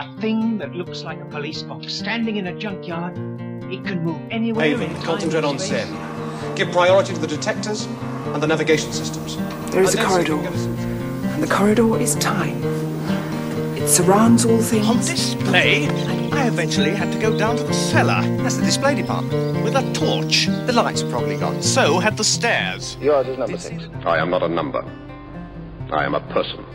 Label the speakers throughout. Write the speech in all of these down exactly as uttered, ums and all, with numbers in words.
Speaker 1: A thing that looks like a police box standing in a junkyard. It can move anywhere.
Speaker 2: Haven, concentrate on Sen. Give priority to the detectors and the navigation systems.
Speaker 3: There is a corridor, and the corridor is time. It surrounds all things.
Speaker 4: On display, I eventually had to go down to the cellar.
Speaker 5: That's the display department.
Speaker 4: With a torch.
Speaker 5: The lights are probably gone.
Speaker 4: So had the stairs.
Speaker 6: Yours is number six.
Speaker 7: I am not a number. I am a person.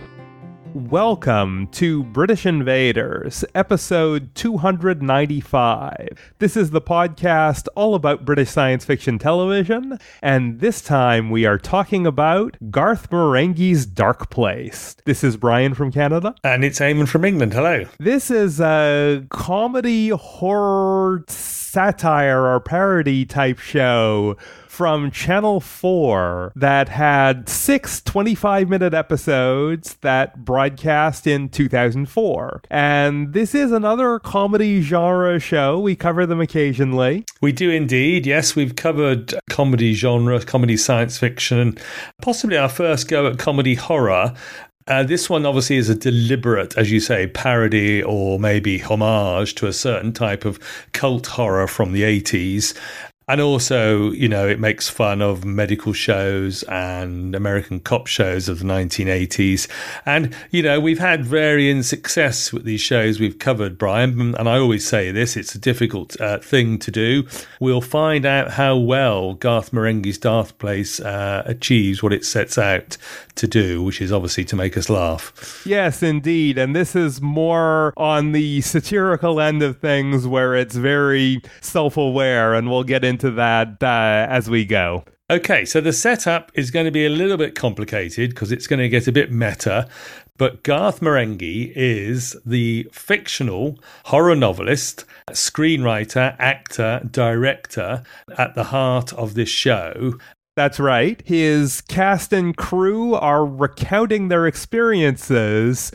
Speaker 8: Welcome to British Invaders, episode two hundred ninety-five. This is the podcast all about British science fiction television, and this time we are talking about Garth Marenghi's Dark Place. This is Brian from Canada.
Speaker 9: And it's Eamon from England. Hello.
Speaker 8: This is a comedy, horror, satire, or parody type show from Channel four that had six twenty-five minute episodes that broadcast in two thousand four. And this is another comedy genre show. We cover them occasionally.
Speaker 9: We do indeed. Yes, we've covered comedy genre, comedy science fiction, possibly our first go at comedy horror. Uh, this one obviously is a deliberate, as you say, parody or maybe homage to a certain type of cult horror from the eighties. And also, you know, it makes fun of medical shows and American cop shows of the nineteen eighties. And, you know, we've had varying success with these shows we've covered, Brian. And I always say this, it's a difficult uh, thing to do. We'll find out how well Garth Marenghi's Dark Place uh, achieves what it sets out to do, which is obviously to make us laugh.
Speaker 8: Yes, indeed. And this is more on the satirical end of things where it's very self-aware, and we'll get into to that uh, as we go.
Speaker 9: Okay, so the setup is going to be a little bit complicated because it's going to get a bit meta, but Garth Marenghi is the fictional horror novelist, screenwriter, actor, director at the heart of this show.
Speaker 8: That's right. His cast and crew are recounting their experiences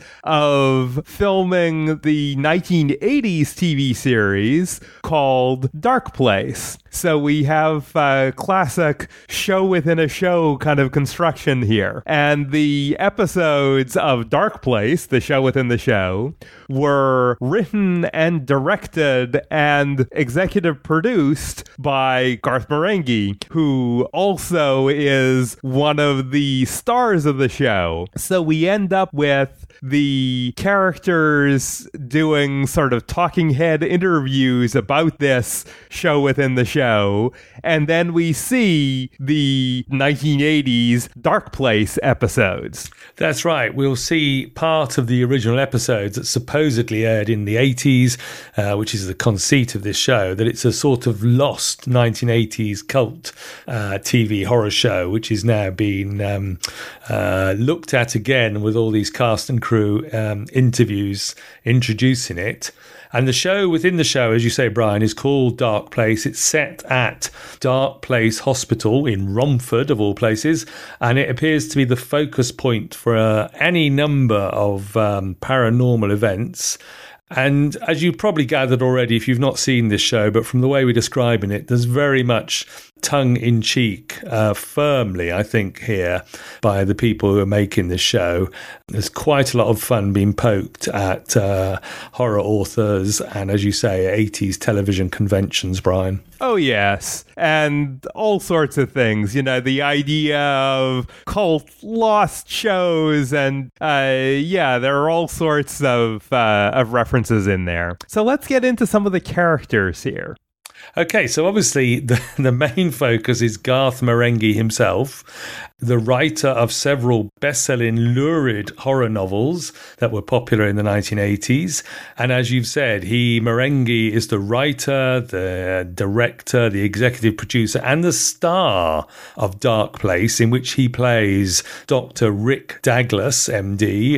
Speaker 8: of filming the nineteen eighties T V series called Dark Place. So we have a classic show within a show kind of construction here. And the episodes of Dark Place, the show within the show, were written and directed and executive produced by Garth Marenghi, who also is one of the stars of the show. So we end up with the characters doing sort of talking head interviews about this show within the show. And then we see the nineteen eighties Dark Place episodes.
Speaker 9: That's right. We'll see part of the original episodes that supposedly aired in the eighties, uh, which is the conceit of this show, that it's a sort of lost nineteen eighties cult uh, T V horror show, which is now being um, uh, looked at again with all these cast and crew um, interviews introducing it. And the show within the show, as you say, Brian, is called Dark Place. It's set at Dark Place Hospital in Romford, of all places. And it appears to be the focus point for uh, any number of um, paranormal events. And as you probably gathered already, if you've not seen this show, but from the way we're describing it, there's very much tongue-in-cheek, uh, firmly, I think, here by the people who are making this show. There's quite a lot of fun being poked at uh, horror authors and, as you say, eighties television conventions, Brian.
Speaker 8: Oh, yes. And all sorts of things. You know, the idea of cult lost shows and, uh, yeah, there are all sorts of, uh, of references in there. So let's get into some of the characters here.
Speaker 9: Okay, so obviously the, the main focus is Garth Marenghi himself, the writer of several best-selling lurid horror novels that were popular in the nineteen eighties. And as you've said, he, Marenghi, is the writer, the director, the executive producer, and the star of Dark Place, in which he plays Doctor Rick Douglas, M D.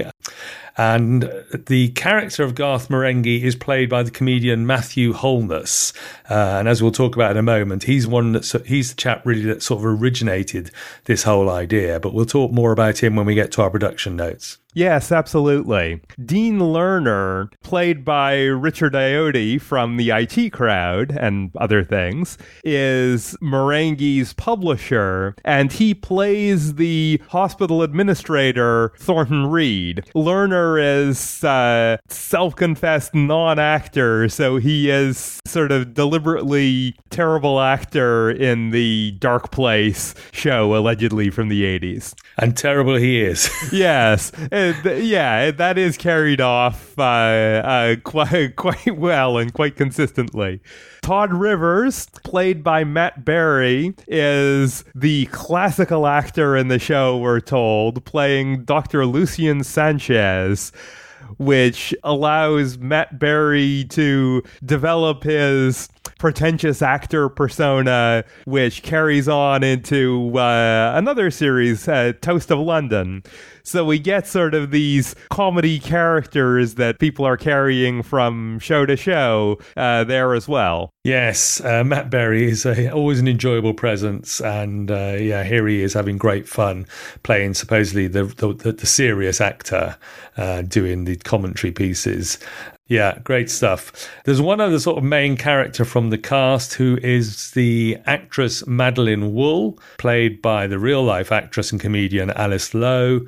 Speaker 9: And the character of Garth Marenghi is played by the comedian Matthew Holness. Uh, and as we'll talk about in a moment, he's one that's, he's the chap really that sort of originated this whole idea. But we'll talk more about him when we get to our production notes.
Speaker 8: Yes, absolutely. Dean Lerner, played by Richard Ayoade from the I T Crowd and other things, is Marenghi's publisher, and he plays the hospital administrator, Thornton Reed. Lerner is a self-confessed non-actor, so he is sort of deliberately terrible actor in the Dark Place show, allegedly from the eighties.
Speaker 9: And terrible he is.
Speaker 8: Yes. It, yeah, that is carried off uh, uh, quite, quite well and quite consistently. Todd Rivers, played by Matt Berry, is the classical actor in the show, we're told, playing Doctor Lucien Sanchez, which allows Matt Berry to develop his pretentious actor persona, which carries on into uh, another series, uh, Toast of London. So we get sort of these comedy characters that people are carrying from show to show uh, there as well.
Speaker 9: Yes, uh, Matt Berry is a, always an enjoyable presence, and uh, yeah, here he is having great fun playing supposedly the the, the serious actor uh, doing the commentary pieces. Yeah, great stuff. There's one other sort of main character from the cast who is the actress Madeline Wool, played by the real-life actress and comedian Alice Lowe.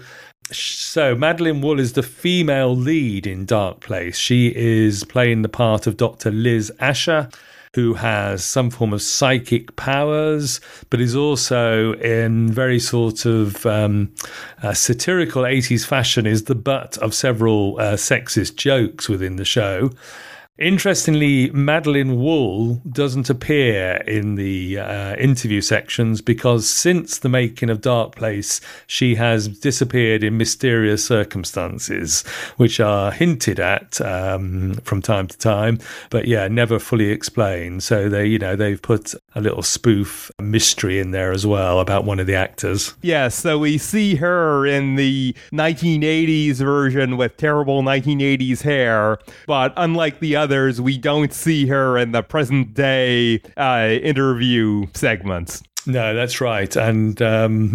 Speaker 9: So Madeline Wool is the female lead in Dark Place. She is playing the part of Doctor Liz Asher, who has some form of psychic powers, but is also in very sort of um, uh, satirical eighties fashion, is the butt of several uh, sexist jokes within the show. Interestingly, Madeline Wool doesn't appear in the uh, interview sections because since the making of Dark Place, she has disappeared in mysterious circumstances, which are hinted at um, from time to time, but yeah, never fully explained. So they, you know, they've put a little spoof mystery in there as well about one of the actors.
Speaker 8: Yes, so we see her in the nineteen eighties version with terrible nineteen eighties hair, but unlike the other Others, we don't see her in the present day uh, interview segments.
Speaker 9: No, that's right. And um,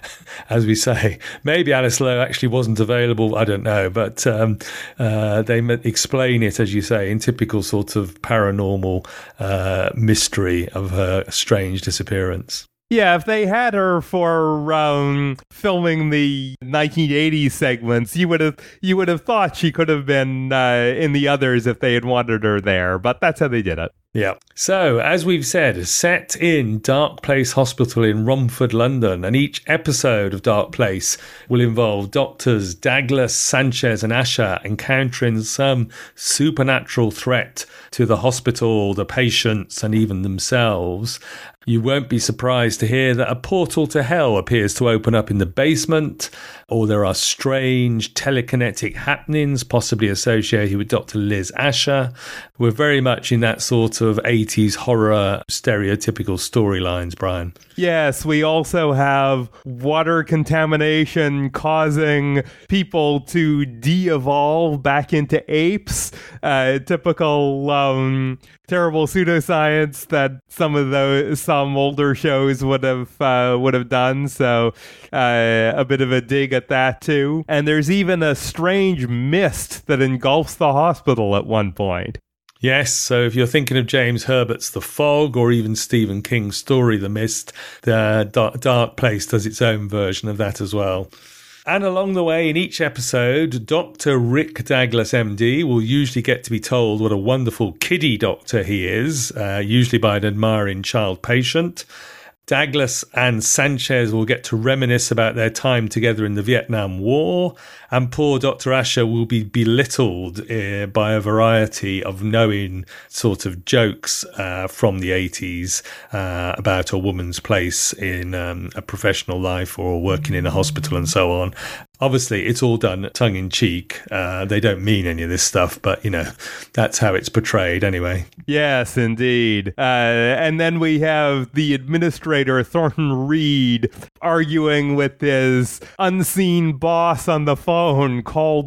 Speaker 9: as we say, maybe Alice Lowe actually wasn't available. I don't know. But um, uh, they explain it, as you say, in typical sort of paranormal uh, mystery of her strange disappearance.
Speaker 8: Yeah, if they had her for um, filming the nineteen eighties segments, you would have you would have thought she could have been uh, in the others if they had wanted her there. But that's how they did it.
Speaker 9: Yeah. So, as we've said, set in Dark Place Hospital in Romford, London, and each episode of Dark Place will involve doctors Douglas, Sanchez and Asher encountering some supernatural threat to the hospital, the patients, and even themselves. You won't be surprised to hear that a portal to hell appears to open up in the basement, or there are strange telekinetic happenings possibly associated with Doctor Liz Asher. We're very much in that sort of eighties horror stereotypical storylines, Brian.
Speaker 8: Yes, we also have water contamination causing people to de-evolve back into apes. Uh, typical um, terrible pseudoscience that some of those some older shows would have uh, would have done. So uh, a bit of a dig at that too. And there's even a strange mist that engulfs the hospital at one point.
Speaker 9: Yes, so if you're thinking of James Herbert's The Fog or even Stephen King's story The Mist, the Dark, Dark Place does its own version of that as well. And along the way in each episode, Doctor Rick Douglas, M D, will usually get to be told what a wonderful kiddie doctor he is, uh, usually by an admiring child patient. Douglas and Sanchez will get to reminisce about their time together in the Vietnam War, and poor Doctor Asher will be belittled uh, by a variety of knowing sort of jokes uh, from the eighties uh, about a woman's place in um, a professional life or working in a hospital and so on. Obviously, it's all done tongue-in-cheek. Uh, they don't mean any of this stuff, but, you know, that's how it's portrayed anyway.
Speaker 8: Yes, indeed. Uh, and then we have the administrator, Thornton Reed, arguing with his unseen boss on the phone called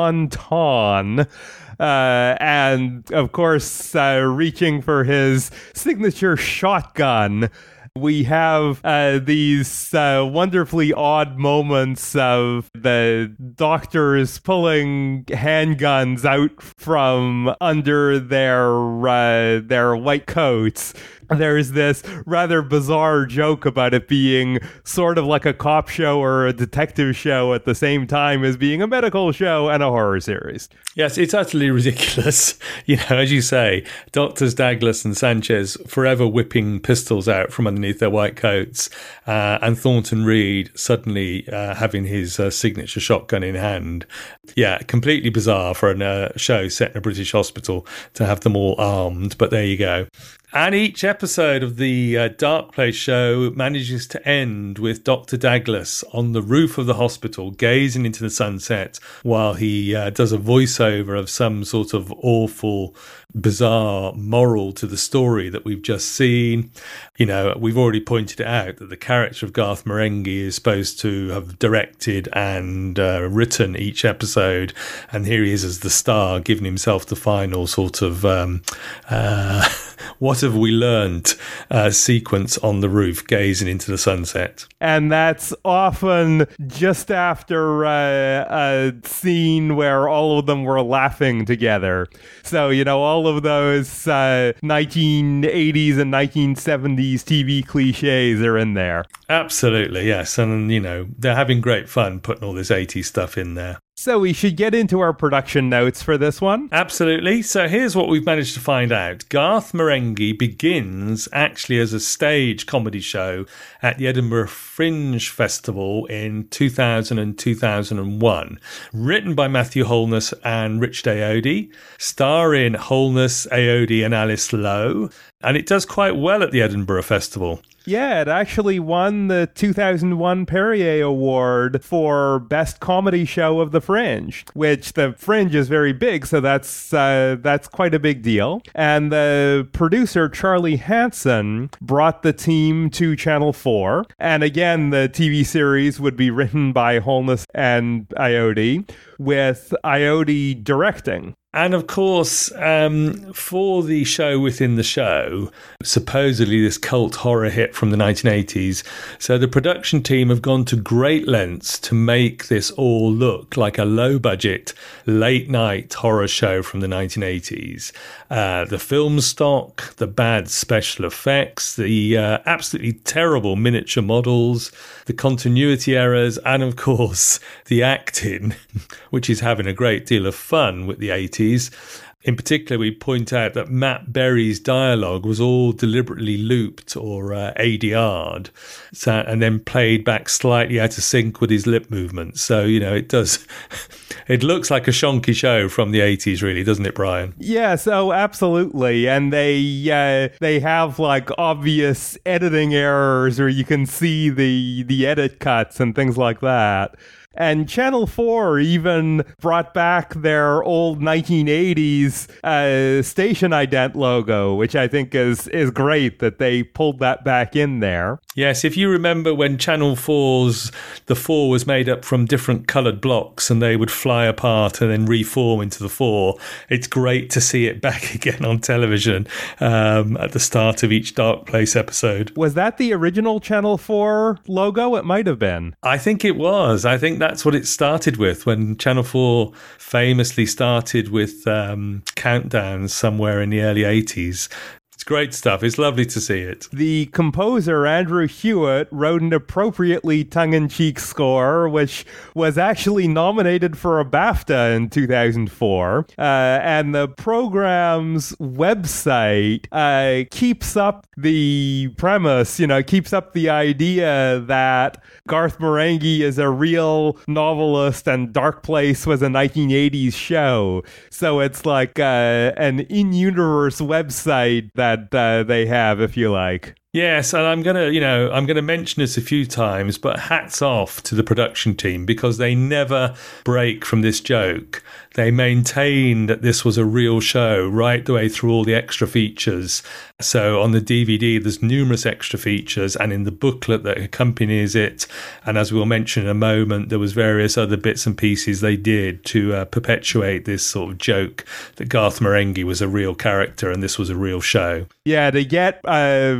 Speaker 8: Wonton. Uh, and, of course, uh, reaching for his signature shotgun. we have uh, these uh, wonderfully odd moments of the doctors pulling handguns out from under their uh, their white coats. There's this rather bizarre joke about it being sort of like a cop show or a detective show at the same time as being a medical show and a horror series.
Speaker 9: Yes, it's utterly ridiculous. You know, as you say, Doctors Douglas and Sanchez forever whipping pistols out from underneath their white coats, uh, and Thornton Reed suddenly uh, having his uh, signature shotgun in hand. Yeah, completely bizarre for a uh, show set in a British hospital to have them all armed, but there you go. And each episode of the uh, Dark Place show manages to end with Doctor Douglas on the roof of the hospital, gazing into the sunset while he uh, does a voiceover of some sort of awful, bizarre moral to the story that we've just seen. You know, we've already pointed it out that the character of Garth Marenghi is supposed to have directed and uh, written each episode, and here he is as the star, giving himself the final sort of um, uh, what have we learned uh, sequence on the roof, gazing into the sunset.
Speaker 8: And that's often just after uh, a scene where all of them were laughing together. So, you know, all of those uh, nineteen eighties and nineteen seventies T V cliches are in there.
Speaker 9: Absolutely, yes. And, you know, they're having great fun putting all this eighties stuff in there.
Speaker 8: So we should get into our production notes for this one.
Speaker 9: Absolutely. So here's what we've managed to find out. Garth Marenghi begins actually as a stage comedy show at the Edinburgh Fringe Festival in two thousand and two thousand one. Written by Matthew Holness and Richard Ayoade, starring Holness, Ayoade and Alice Lowe. And it does quite well at the Edinburgh Festival.
Speaker 8: Yeah, it actually won the two thousand one Perrier Award for Best Comedy Show of the Fringe, which the Fringe is very big, so that's uh, that's quite a big deal. And the producer, Charlie Hanson, brought the team to Channel four. And again, the T V series would be written by Holness and Ayoade, with Ayoade directing.
Speaker 9: And of course, um, for the show within the show, supposedly this cult horror hit from the nineteen eighties, so the production team have gone to great lengths to make this all look like a low-budget, late-night horror show from the nineteen eighties. Uh, the film stock, the bad special effects, the uh, absolutely terrible miniature models, the continuity errors, and of course, the acting, which is having a great deal of fun with the eighties. In particular, we point out that Matt Berry's dialogue was all deliberately looped or uh, A D R'd, so, and then played back slightly out of sync with his lip movements. So, you know, it does, it looks like a shonky show from the eighties, really, doesn't it, Brian?
Speaker 8: Yeah, so absolutely. And they uh, they have like obvious editing errors, or you can see the, the edit cuts and things like that. And Channel four even brought back their old nineteen eighties uh, station ident logo, which I think is, is great that they pulled that back in there.
Speaker 9: Yes, if you remember when Channel four's, the four was made up from different coloured blocks and they would fly apart and then reform into the four, it's great to see it back again on television um, at the start of each Dark Place episode.
Speaker 8: Was that the original Channel four logo? It might have been.
Speaker 9: I think it was. I think that's what it started with, when Channel four famously started with um, countdowns somewhere in the early eighties. It's great stuff. It's lovely to see it.
Speaker 8: The composer, Andrew Hewitt, wrote an appropriately tongue-in-cheek score, which was actually nominated for a BAFTA in two thousand four. Uh, and the program's website uh, keeps up the premise, you know, keeps up the idea that Garth Marenghi is a real novelist and Dark Place was a nineteen eighties show. So it's like uh, an in-universe website that that uh, they have, if you like.
Speaker 9: Yes, and I'm gonna, you know, I'm gonna mention this a few times, but hats off to the production team, because they never break from this joke. They maintain that this was a real show right the way through all the extra features. So on the D V D, there's numerous extra features, and in the booklet that accompanies it, and as we'll mention in a moment, there was various other bits and pieces they did to uh, perpetuate this sort of joke that Garth Marenghi was a real character and this was a real show.
Speaker 8: Yeah, to get uh, reference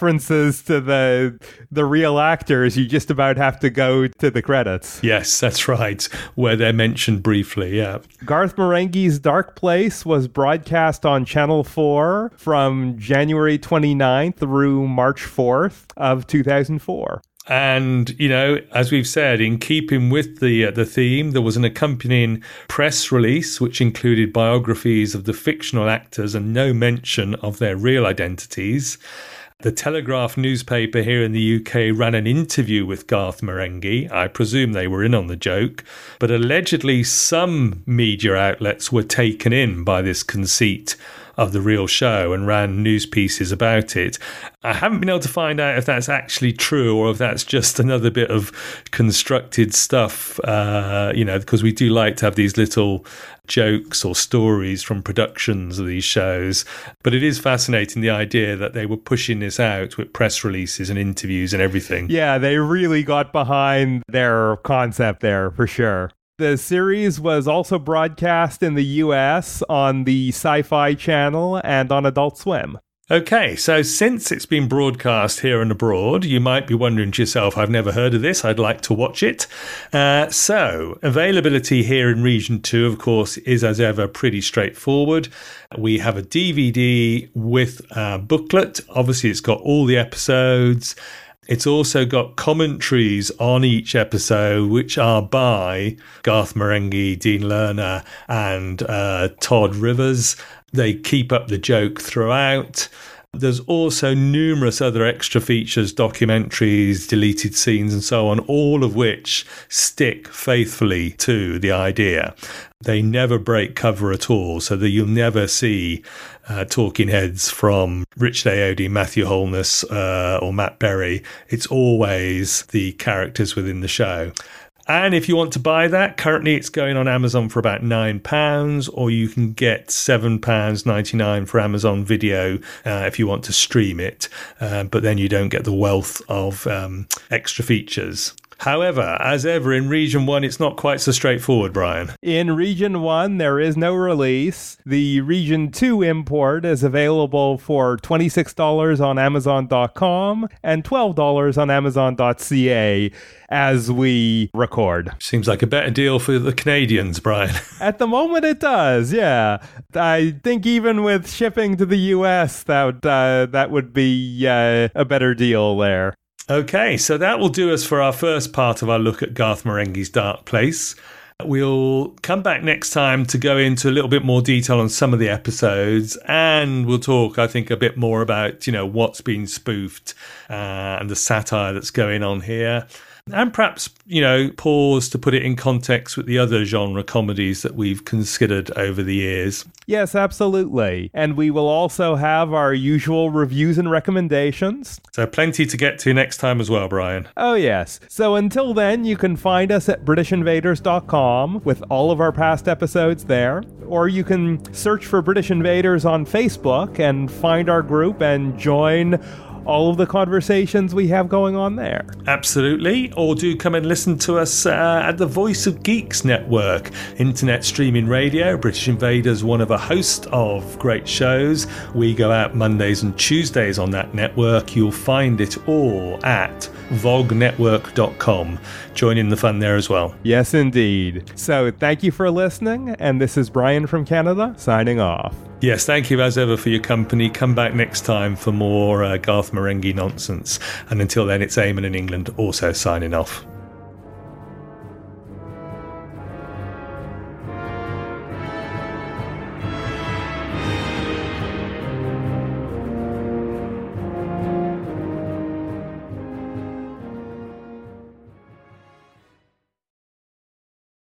Speaker 8: references to the the real actors, you just about have to go to the credits.
Speaker 9: Yes, that's right, where they're mentioned briefly, yeah.
Speaker 8: Garth Marenghi's Dark Place was broadcast on Channel four from January twenty-ninth through March fourth of two thousand four.
Speaker 9: And, you know, as we've said, in keeping with the uh, the theme, there was an accompanying press release which included biographies of the fictional actors and no mention of their real identities. The Telegraph newspaper here in the U K ran an interview with Garth Marenghi. I presume they were in on the joke, but allegedly some media outlets were taken in by this conceit of the real show and ran news pieces about it. I haven't been able to find out if that's actually true or if that's just another bit of constructed stuff, uh, you know, because we do like to have these little jokes or stories from productions of these shows. But it is fascinating, the idea that they were pushing this out with press releases and interviews and everything.
Speaker 8: Yeah, they really got behind their concept there, for sure. The series was also broadcast in the U S on the Sci-Fi Channel and on Adult Swim.
Speaker 9: Okay, so since it's been broadcast here and abroad, you might be wondering to yourself, I've never heard of this, I'd like to watch it. Uh, so, availability here in Region two, of course, is as ever pretty straightforward. We have a D V D with a booklet. Obviously, it's got all the episodes. It's also got commentaries on each episode, which are by Garth Marenghi, Dean Lerner, and uh, Todd Rivers. They keep up the joke throughout. There's also numerous other extra features, documentaries, deleted scenes, and so on, all of which stick faithfully to the idea. They never break cover at all, so that you'll never see uh, talking heads from Richard Ayoade, Matthew Holness, uh, or Matt Berry. It's always the characters within the show. And if you want to buy that, currently it's going on Amazon for about nine pounds, or you can get seven pounds ninety-nine for Amazon Video uh, if you want to stream it. Uh, but then you don't get the wealth of um, extra features. However, as ever, in Region one, it's not quite so straightforward, Brian.
Speaker 8: In Region one, there is no release. The Region two import is available for twenty-six dollars on Amazon dot com and twelve dollars on Amazon dot c a as we record.
Speaker 9: Seems like a better deal for the Canadians, Brian.
Speaker 8: At the moment, it does, yeah. I think even with shipping to the U S, that, uh, that would be uh, a better deal there.
Speaker 9: Okay, so that will do us for our first part of our look at Garth Marenghi's Dark Place. We'll come back next time to go into a little bit more detail on some of the episodes, and we'll talk, I think, a bit more about, you know, what's been spoofed uh, and the satire that's going on here. And perhaps, you know, pause to put it in context with the other genre comedies that we've considered over the years.
Speaker 8: Yes, absolutely. And we will also have our usual reviews and recommendations.
Speaker 9: So plenty to get to next time as well, Brian.
Speaker 8: Oh, yes. So until then, you can find us at British Invaders dot com with all of our past episodes there. Or you can search for British Invaders on Facebook and find our group and join all of the conversations we have going on there.
Speaker 9: Absolutely. Or do come and listen to us uh, at the Voice of Geeks network, internet streaming radio. British Invaders, one of a host of great shows. We go out Mondays and Tuesdays on that network. You'll find it all at vog network dot com. Join in the fun there as well.
Speaker 8: Yes, indeed. So thank you for listening, and this is Brian from Canada, signing off.
Speaker 9: Yes, thank you as ever for your company. Come back next time for more uh, Garth Marenghi nonsense. And until then, it's Eamon in England also signing off.